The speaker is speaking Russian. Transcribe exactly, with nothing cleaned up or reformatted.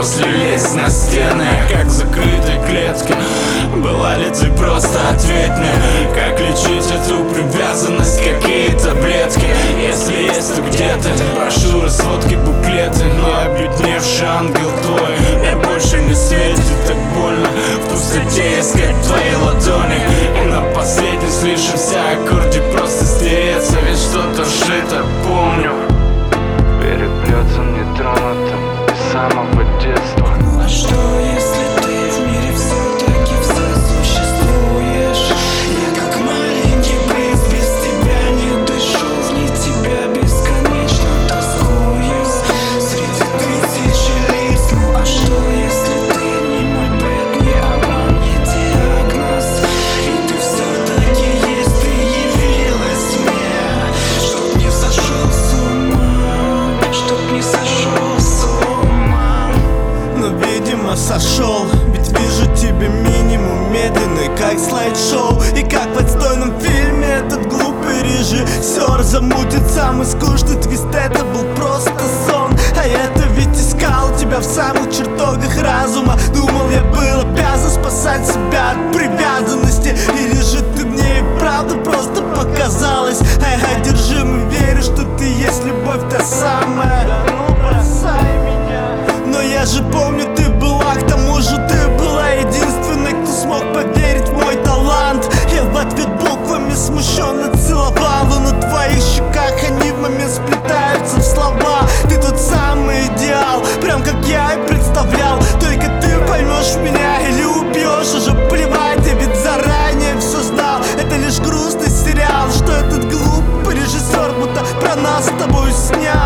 после лезть на стены, как в закрытой клетке. Была ли ты просто ответь мне, как лечить эту привязанность, какие таблетки? Если есть, то где-то брошюры, сводки, буклеты. Но обедневший ангел твой мне больше не светит. Так больно в пустоте искать твои ладони, и на последний слышимся аккорде просто стереться, ведь что-то жито, помню. Переплетом нетронутым из самого детства. А что если ты в мире все-таки сосуществуешь? Я как маленький принц, без тебя не дышу, вне тебя бесконечно тоскую среди тысячи лиц. Ну а что если ты не мой бред, не обман, не диагноз, и ты все-таки есть, ты явилась мне, чтоб не сошел с ума, чтоб не сошел с ума. Но, видимо, сошел, ведь вижу тебя минимум медленный, как слайд-шоу. И как в отстойном фильме этот глупый режиссер замутит самый скучный твист. Это был просто сон, а я-то ведь искал тебя в самых чертогах разума. Думал, я был обязан спасать себя от привязанности. Или же ты мне и правда просто показалась? А я одержим и верю, что ты есть любовь та самая. Да ну бросай меня. Но я же помню, ты была, к тому же ты была единственной, кто смог поверить в мой талант. Я в ответ буквами смущенно целовал, и на твоих щеках они в момент сплетаются в слова. Ты тот самый идеал, прям как я и представлял. Только ты поймешь меня или убьешь, уже плевать, я ведь заранее все знал. Это лишь грустный сериал, что этот глупый режиссер будто про нас с тобой снял.